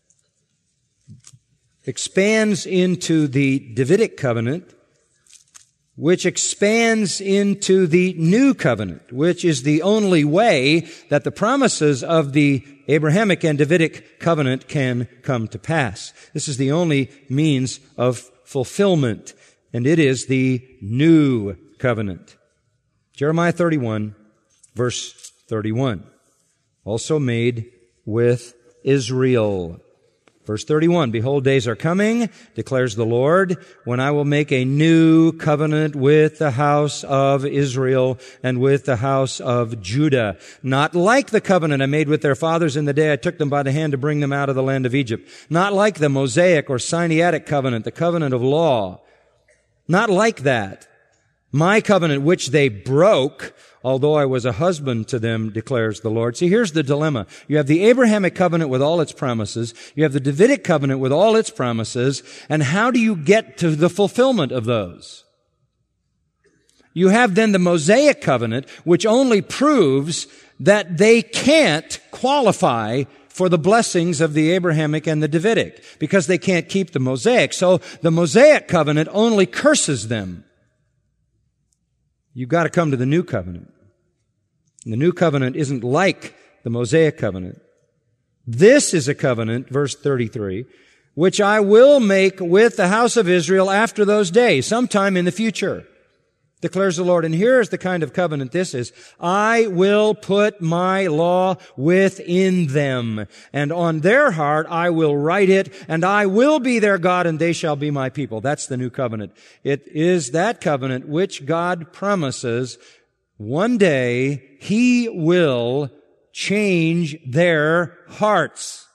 expands into the Davidic covenant, which expands into the new covenant, which is the only way that the promises of the Abrahamic and Davidic covenant can come to pass. This is the only means of fulfillment, and it is the new covenant. Jeremiah 31, verse 31, also made with Israel. Verse 31, behold, days are coming, declares the Lord, when I will make a new covenant with the house of Israel and with the house of Judah. Not like the covenant I made with their fathers in the day I took them by the hand to bring them out of the land of Egypt. Not like the Mosaic or Sinaitic covenant, the covenant of law. Not like that. My covenant which they broke, although I was a husband to them, declares the Lord. See, here's the dilemma. You have the Abrahamic covenant with all its promises. You have the Davidic covenant with all its promises. And how do you get to the fulfillment of those? You have then the Mosaic covenant, which only proves that they can't qualify for the blessings of the Abrahamic and the Davidic, because they can't keep the Mosaic. So the Mosaic covenant only curses them. You've got to come to the new covenant. And the new covenant isn't like the Mosaic covenant. This is a covenant, verse 33, which I will make with the house of Israel after those days, sometime in the future, declares the Lord. And here's the kind of covenant this is. I will put my law within them, and on their heart I will write it, and I will be their God, and they shall be my people. That's the new covenant. It is that covenant which God promises one day He will change their hearts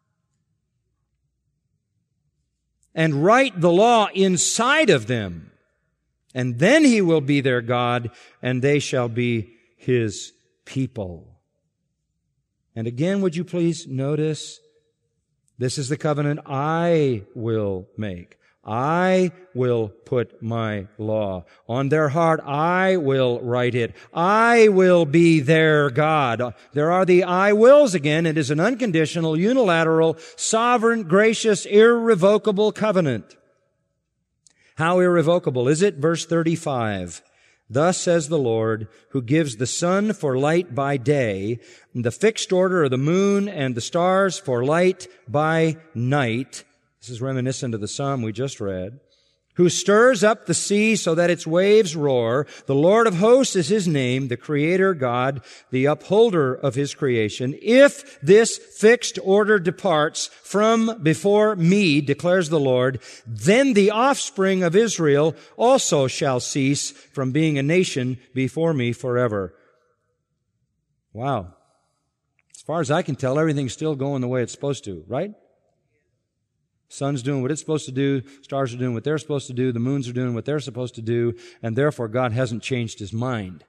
and write the law inside of them. And then He will be their God, and they shall be His people. And again, would you please notice, this is the covenant I will make. I will put my law on their heart. I will write it. I will be their God. There are the I wills again. It is an unconditional, unilateral, sovereign, gracious, irrevocable covenant. How irrevocable is it? Verse 35. Thus says the Lord, who gives the sun for light by day, and the fixed order of the moon and the stars for light by night. This is reminiscent of the psalm we just read. Who stirs up the sea so that its waves roar. The Lord of hosts is His name, the Creator God, the upholder of His creation. If this fixed order departs from before me, declares the Lord, then the offspring of Israel also shall cease from being a nation before me forever. Wow. As far as I can tell, everything's still going the way it's supposed to, right? Sun's doing what it's supposed to do, stars are doing what they're supposed to do, the moons are doing what they're supposed to do, and therefore God hasn't changed His mind.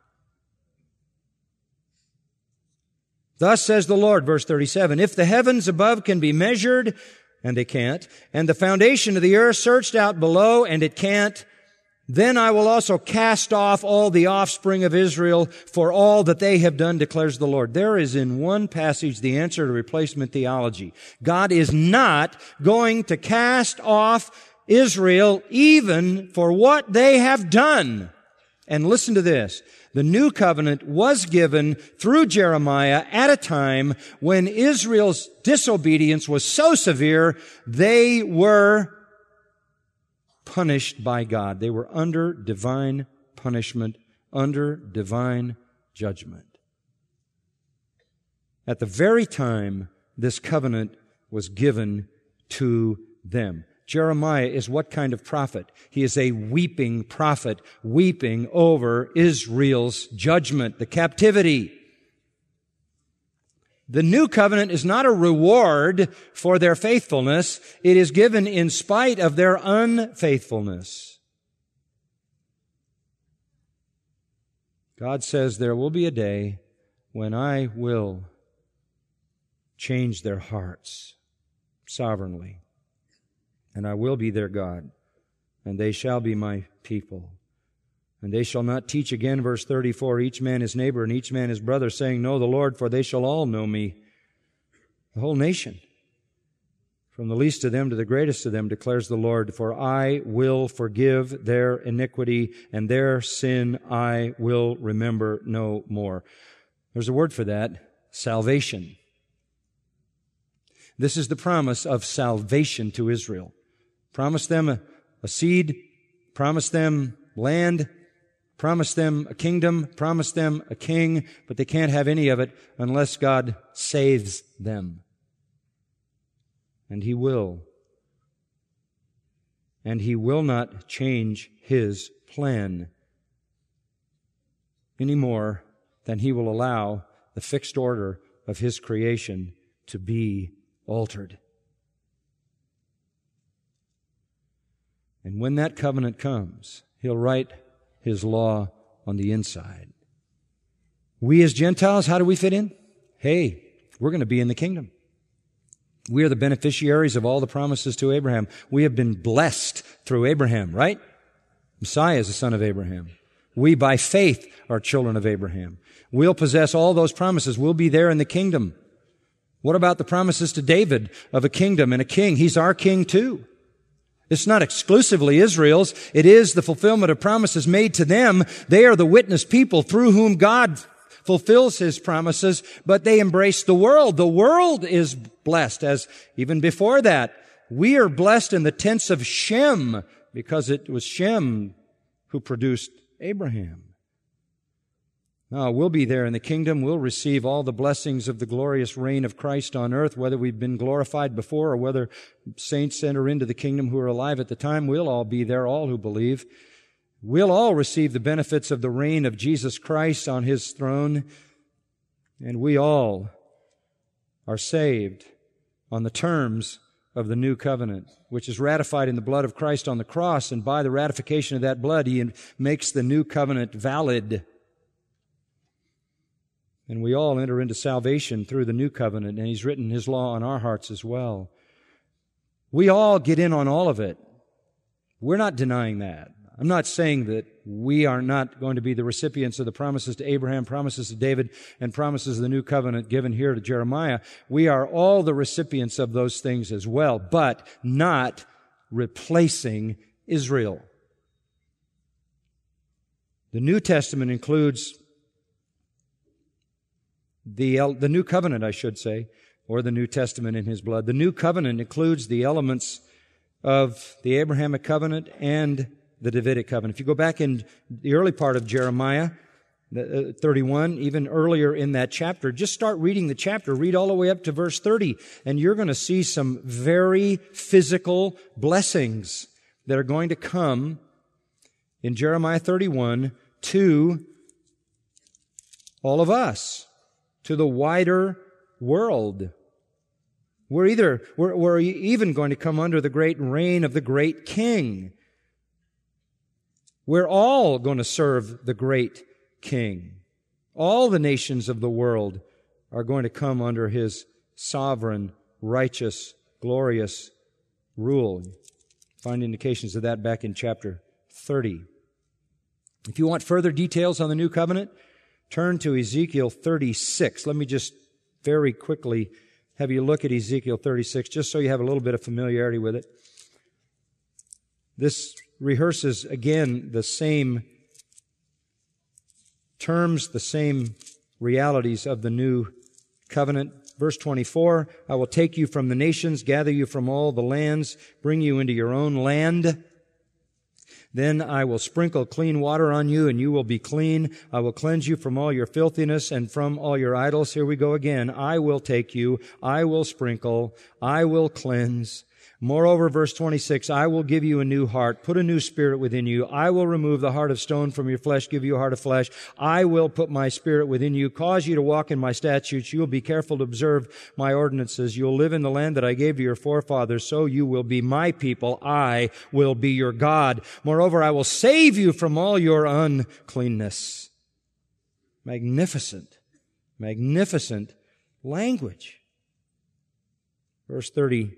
Thus says the Lord, verse 37, if the heavens above can be measured, and they can't, and the foundation of the earth searched out below, and it can't, then I will also cast off all the offspring of Israel for all that they have done, declares the Lord. There is in one passage the answer to replacement theology. God is not going to cast off Israel even for what they have done. And listen to this. The new covenant was given through Jeremiah at a time when Israel's disobedience was so severe they were punished by God. They were under divine punishment, under divine judgment. At the very time this covenant was given to them. Jeremiah is what kind of prophet? He is a weeping prophet, weeping over Israel's judgment, the captivity. The new covenant is not a reward for their faithfulness. It is given in spite of their unfaithfulness. God says there will be a day when I will change their hearts sovereignly, and I will be their God, and they shall be my people. And they shall not teach again, verse 34, each man his neighbor and each man his brother, saying, know the Lord, for they shall all know me. The whole nation, from the least of them to the greatest of them, declares the Lord, for I will forgive their iniquity, and their sin I will remember no more. There's a word for that, salvation. This is the promise of salvation to Israel. Promise them a seed, promise them land, promise them a kingdom, promise them a king, but they can't have any of it unless God saves them. And He will. And He will not change His plan any more than He will allow the fixed order of His creation to be altered. And when that covenant comes, He'll write His law on the inside. We as Gentiles, how do we fit in? Hey, we're going to be in the kingdom. We are the beneficiaries of all the promises to Abraham. We have been blessed through Abraham, right? Messiah is the son of Abraham. We, by faith, are children of Abraham. We'll possess all those promises. We'll be there in the kingdom. What about the promises to David of a kingdom and a king? He's our king too. It's not exclusively Israel's. It is the fulfillment of promises made to them. They are the witness people through whom God fulfills His promises, but they embrace the world. The world is blessed, as even before that. We are blessed in the tense of Shem, because it was Shem who produced Abraham. Now, we'll be there in the kingdom. We'll receive all the blessings of the glorious reign of Christ on earth, whether we've been glorified before or whether saints enter into the kingdom who are alive at the time. We'll all be there, all who believe. We'll all receive the benefits of the reign of Jesus Christ on His throne, and we all are saved on the terms of the new covenant, which is ratified in the blood of Christ on the cross, and by the ratification of that blood, He makes the new covenant valid. And we all enter into salvation through the new covenant, and He's written His law on our hearts as well. We all get in on all of it. We're not denying that. I'm not saying that we are not going to be the recipients of the promises to Abraham, promises to David, and promises of the new covenant given here to Jeremiah. We are all the recipients of those things as well, but not replacing Israel. The New Testament includes the New Covenant, I should say, or the New Testament in His blood. The New Covenant includes the elements of the Abrahamic covenant and the Davidic covenant. If you go back in the early part of Jeremiah 31, even earlier in that chapter, just start reading the chapter, read all the way up to verse 30, and you're going to see some very physical blessings that are going to come in Jeremiah 31 to all of us, to the wider world. We're even going to come under the great reign of the great King. We're all going to serve the great King. All the nations of the world are going to come under His sovereign, righteous, glorious rule. Find indications of that back in chapter 30. If you want further details on the New Covenant, turn to Ezekiel 36. Let me just very quickly have you look at Ezekiel 36, just so you have a little bit of familiarity with it. This rehearses again the same terms, the same realities of the New Covenant. Verse 24, I will take you from the nations, gather you from all the lands, bring you into your own land. Then I will sprinkle clean water on you, and you will be clean. I will cleanse you from all your filthiness and from all your idols. Here we go again. I will take you. I will sprinkle. I will cleanse. Moreover, verse 26, I will give you a new heart, put a new spirit within you. I will remove the heart of stone from your flesh, give you a heart of flesh. I will put my spirit within you, cause you to walk in my statutes. You will be careful to observe my ordinances. You will live in the land that I gave to your forefathers, so you will be my people. I will be your God. Moreover, I will save you from all your uncleanness. Magnificent, magnificent language. Verse 33,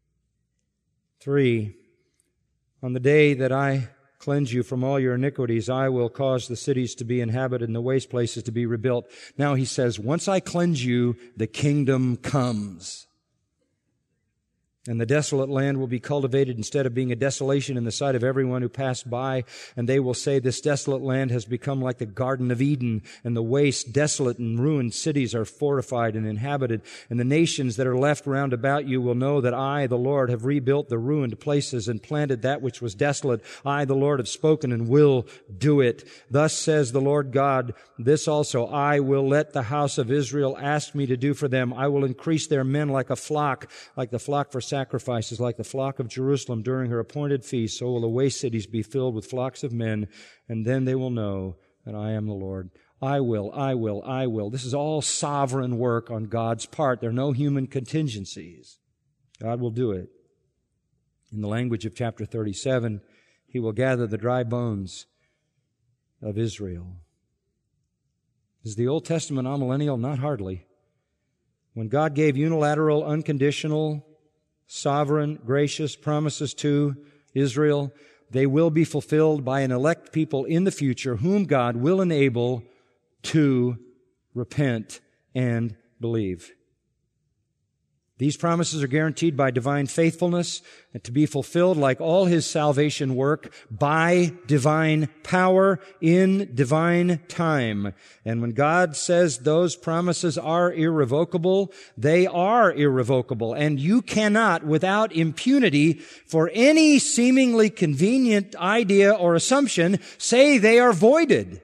on the day that I cleanse you from all your iniquities, I will cause the cities to be inhabited and the waste places to be rebuilt. Now he says, once I cleanse you, the kingdom comes. And the desolate land will be cultivated instead of being a desolation in the sight of everyone who passed by. And they will say, this desolate land has become like the Garden of Eden, and the waste, desolate and ruined cities are fortified and inhabited. And the nations that are left round about you will know that I, the Lord, have rebuilt the ruined places and planted that which was desolate. I, the Lord, have spoken and will do it. Thus says the Lord God, this also I will let the house of Israel ask me to do for them. I will increase their men like a flock, like the flock for sacrifices, like the flock of Jerusalem during her appointed feast. So will the waste cities be filled with flocks of men, and then they will know that I am the Lord. I will, I will, I will. This is all sovereign work on God's part. There are no human contingencies. God will do it. In the language of chapter 37, He will gather the dry bones of Israel. Is the Old Testament amillennial? Not hardly. When God gave unilateral, unconditional, sovereign, gracious promises to Israel, they will be fulfilled by an elect people in the future whom God will enable to repent and believe. These promises are guaranteed by divine faithfulness and to be fulfilled like all His salvation work by divine power in divine time. And when God says those promises are irrevocable, they are irrevocable. And you cannot, without impunity, for any seemingly convenient idea or assumption, say they are voided.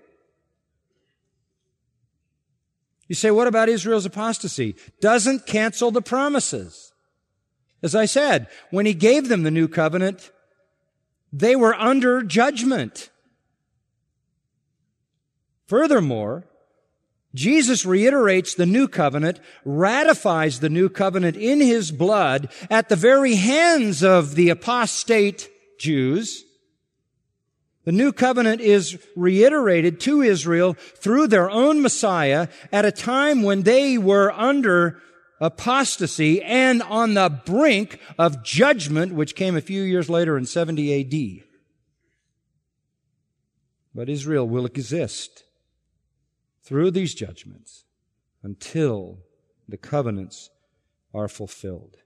You say, what about Israel's apostasy? Doesn't cancel the promises. As I said, when He gave them the new covenant, they were under judgment. Furthermore, Jesus reiterates the new covenant, ratifies the new covenant in His blood at the very hands of the apostate Jews. The new covenant is reiterated to Israel through their own Messiah at a time when they were under apostasy and on the brink of judgment, which came a few years later in 70 AD. But Israel will exist through these judgments until the covenants are fulfilled.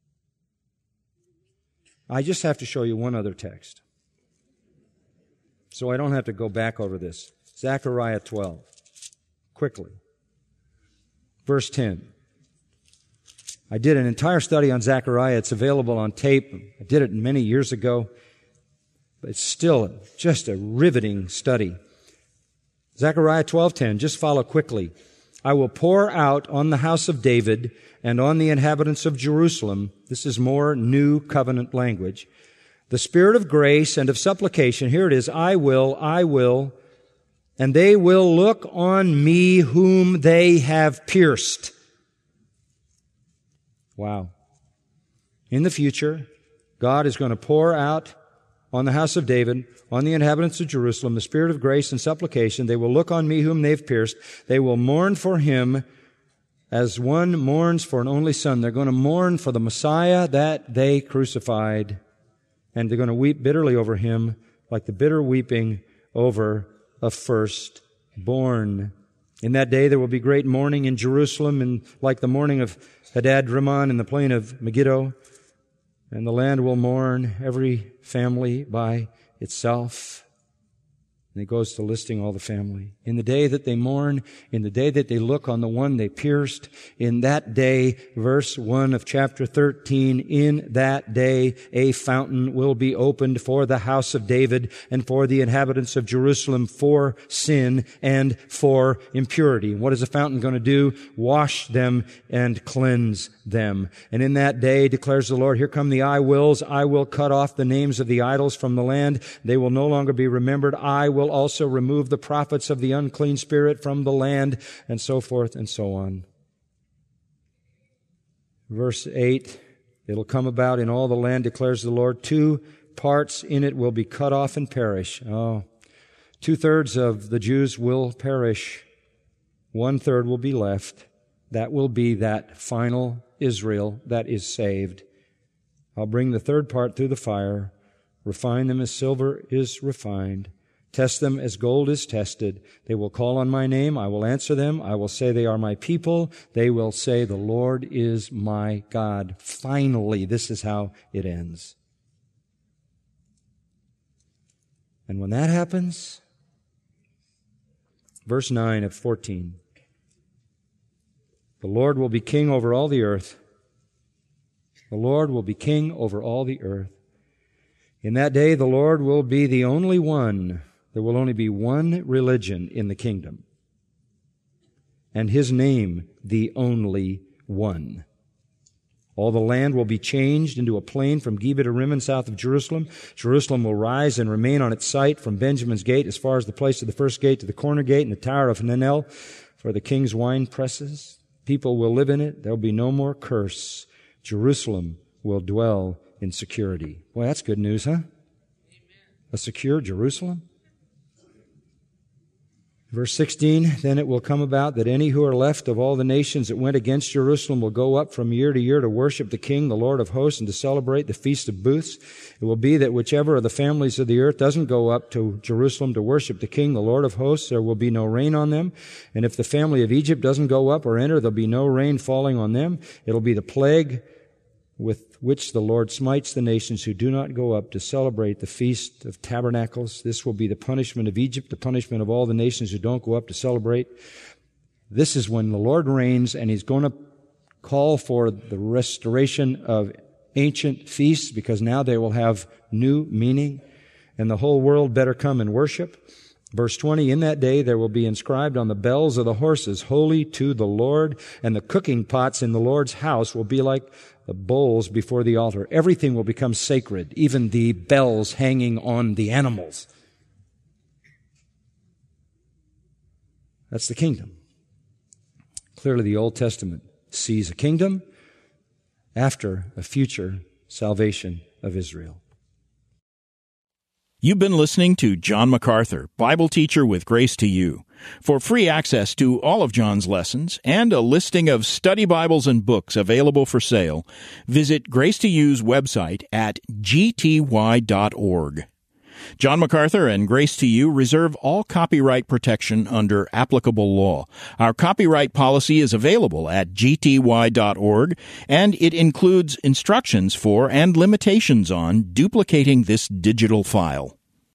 I just have to show you one other text. so I don't have to go back over this. Zechariah 12. Quickly. Verse 10. I did an entire study on Zechariah. It's available on tape. I did it many years ago. But it's still just a riveting study. Zechariah 12:10. Just follow quickly. I will pour out on the house of David and on the inhabitants of Jerusalem. This is more new covenant language. The spirit of grace and of supplication. Here it is. I will, and they will look on me whom they have pierced. Wow. In the future, God is going to pour out on the house of David, on the inhabitants of Jerusalem, the spirit of grace and supplication. They will look on me whom they've pierced. They will mourn for him as one mourns for an only son. They're going to mourn for the Messiah that they crucified. And they're going to weep bitterly over him like the bitter weeping over a firstborn. In that day there will be great mourning in Jerusalem, and like the mourning of Hadad-Rimmon in the plain of Megiddo. And the land will mourn, every family by itself. And he goes to listing all the family. In the day that they mourn, in the day that they look on the one they pierced, in that day, verse 1 of chapter 13, in that day a fountain will be opened for the house of David and for the inhabitants of Jerusalem for sin and for impurity. And what is a fountain going to do? Wash them and cleanse them. And in that day, declares the Lord, here come the I wills. I will cut off the names of the idols from the land. They will no longer be remembered. I will also remove the prophets of the unclean spirit from the land, and so forth and so on. Verse 8, it'll come about in all the land, declares the Lord. 2 parts in it will be cut off and perish. 2/3 of the Jews will perish. 1/3 will be left. That will be that final Israel that is saved. I'll bring the third part through the fire, refine them as silver is refined, test them as gold is tested. They will call on my name. I will answer them. I will say they are my people. They will say the Lord is my God. Finally, this is how it ends. And when that happens, verse 9 of 14, the Lord will be king over all the earth. The Lord will be king over all the earth. In that day, the Lord will be the only one. There will only be one religion in the kingdom, and his name, the only one. All the land will be changed into a plain from Geba to Rimmon, south of Jerusalem. Jerusalem will rise and remain on its site from Benjamin's gate as far as the place of the first gate to the corner gate and the tower of Hananel for the king's wine presses. People will live in it. There will be no more curse. Jerusalem will dwell in security. Boy, that's good news, huh? A secure Jerusalem? Verse 16, then it will come about that any who are left of all the nations that went against Jerusalem will go up from year to year to worship the King, the Lord of hosts, and to celebrate the Feast of Booths. It will be that whichever of the families of the earth doesn't go up to Jerusalem to worship the King, the Lord of hosts, there will be no rain on them. And if the family of Egypt doesn't go up or enter, there'll be no rain falling on them. It'll be the plague with which the Lord smites the nations who do not go up to celebrate the Feast of Tabernacles. This will be the punishment of Egypt, the punishment of all the nations who don't go up to celebrate. This is when the Lord reigns, and He's going to call for the restoration of ancient feasts, because now they will have new meaning, and the whole world better come and worship. Verse 20, in that day there will be inscribed on the bells of the horses, holy to the Lord, and the cooking pots in the Lord's house will be like the bowls before the altar. Everything will become sacred, even the bells hanging on the animals. That's the kingdom. Clearly the Old Testament sees a kingdom after a future salvation of Israel. You've been listening to John MacArthur, Bible teacher with Grace to You. For free access to all of John's lessons and a listing of study Bibles and books available for sale, visit Grace to You's website at gty.org. John MacArthur and Grace to You reserve all copyright protection under applicable law. Our copyright policy is available at gty.org, and it includes instructions for and limitations on duplicating this digital file.